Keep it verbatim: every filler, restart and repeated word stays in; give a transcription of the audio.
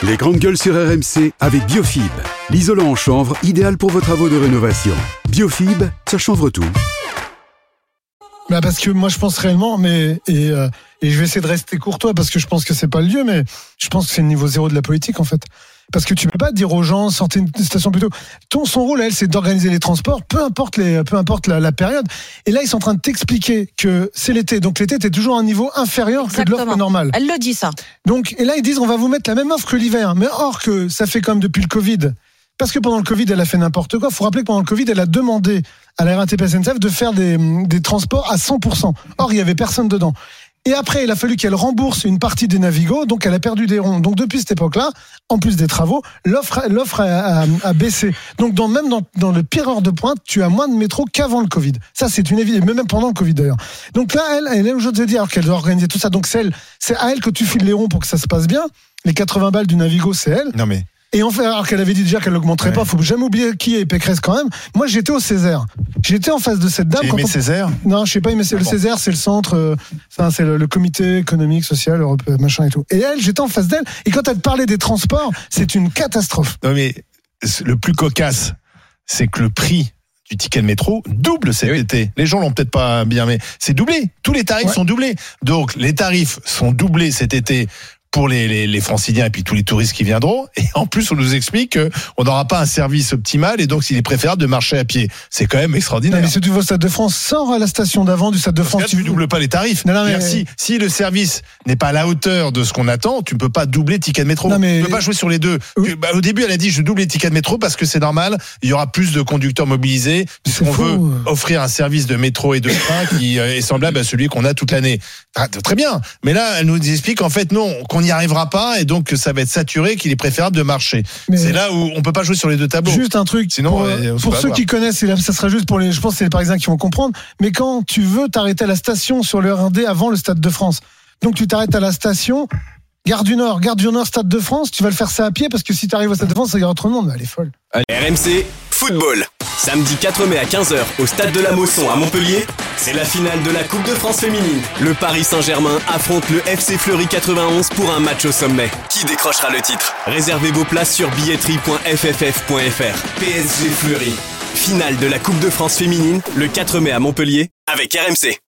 Les grandes gueules sur R M C avec Biofib. L'isolant en chanvre, idéal pour vos travaux de rénovation. Biofib, ça chanvre tout. Bah parce que moi je pense réellement, mais et, euh, et je vais essayer de rester courtois parce que je pense que c'est pas le lieu, mais je pense que c'est le niveau zéro de la politique en fait. Parce que tu peux pas dire aux gens sortez une station plutôt. Ton son rôle, elle, c'est d'organiser les transports, peu importe les, peu importe la, la période. Et là, ils sont en train de t'expliquer que c'est l'été, donc l'été t'es toujours à un niveau inférieur Exactement. Que de l'offre normale. Elle le dit ça. Donc et là ils disent on va vous mettre la même offre que l'hiver, mais or que ça fait comme depuis le Covid. Parce que pendant le Covid, elle a fait n'importe quoi. Il faut rappeler que pendant le Covid, elle a demandé à la R A T P S N C F de faire des, des transports à cent pour cent. Or, il n'y avait personne dedans. Et après, il a fallu qu'elle rembourse une partie des navigos, donc elle a perdu des ronds. Donc depuis cette époque-là, en plus des travaux, l'offre, l'offre a, a, a baissé. Donc dans, même dans, dans le pire heure de pointe, tu as moins de métro qu'avant le Covid. Ça, c'est une évidence, même pendant le Covid d'ailleurs. Donc là, elle, elle est aujourd'hui dire qu'elle doit organiser tout ça. Donc c'est elle, c'est à elle que tu files les ronds pour que ça se passe bien. Les quatre-vingts balles du Navigo, c'est elle. Non mais... Et en fait, alors qu'elle avait dit déjà qu'elle l'augmenterait ouais. pas, faut jamais oublier qui est Pécresse quand même. Moi, j'étais au Césaire. J'étais en face de cette dame. J'ai aimé on... Césaire ? Non, je sais pas, mais c'est ah le bon. Césaire, c'est le centre, euh, ça, c'est le, le comité économique, social, européen, machin et tout. Et elle, j'étais en face d'elle. Et quand elle parlait des transports, c'est une catastrophe. Non mais le plus cocasse, c'est que le prix du ticket de métro double cet oui. été. Les gens l'ont peut-être pas bien, mais c'est doublé. Tous les tarifs ouais. sont doublés. Donc les tarifs sont doublés cet été pour les, les, les franciliens et puis tous les touristes qui viendront. Et en plus, on nous explique qu'on n'aura pas un service optimal et donc il est préférable de marcher à pied. C'est quand même extraordinaire. Non, mais si tu vas au Stade de France, sors à la station d'avant du Stade de France. Là, tu ne doubles pas les tarifs. Non, non, mais... si, si le service n'est pas à la hauteur de ce qu'on attend, tu ne peux pas doubler ticket de métro. Non, mais... Tu ne peux pas jouer sur les deux. Oui. Bah, au début, elle a dit je double les tickets de métro parce que c'est normal. Il y aura plus de conducteurs mobilisés puisqu'on veut offrir un service de métro et de train qui est semblable à celui qu'on a toute l'année. Ah, très bien. Mais là, elle nous explique qu'en fait, non, qu'on n'y arrivera pas et donc que ça va être saturé, qu'il est préférable de marcher. Mais c'est là où on peut pas jouer sur les deux tableaux. Juste un truc. Sinon, pour, euh, pour ceux qui connaissent, et là, ça sera juste pour les, je pense que c'est les Parisiens qui vont comprendre. Mais quand tu veux t'arrêter à la station sur le R un D avant le Stade de France, donc tu t'arrêtes à la station, Gare du Nord, Gare du Nord, Stade de France, tu vas le faire ça à pied parce que si tu arrives au Stade de France, il y aura trop de monde. Elle est folle. Allez. R M C Football. Samedi quatre mai à quinze heures au Stade de la Mosson à Montpellier, c'est la finale de la Coupe de France féminine. Le Paris Saint-Germain affronte le F C Fleury quatre-vingt-onze pour un match au sommet. Qui décrochera le titre ? Réservez vos places sur billetterie point f f f point f r. P S G Fleury. Finale de la Coupe de France féminine le quatre mai à Montpellier avec R M C.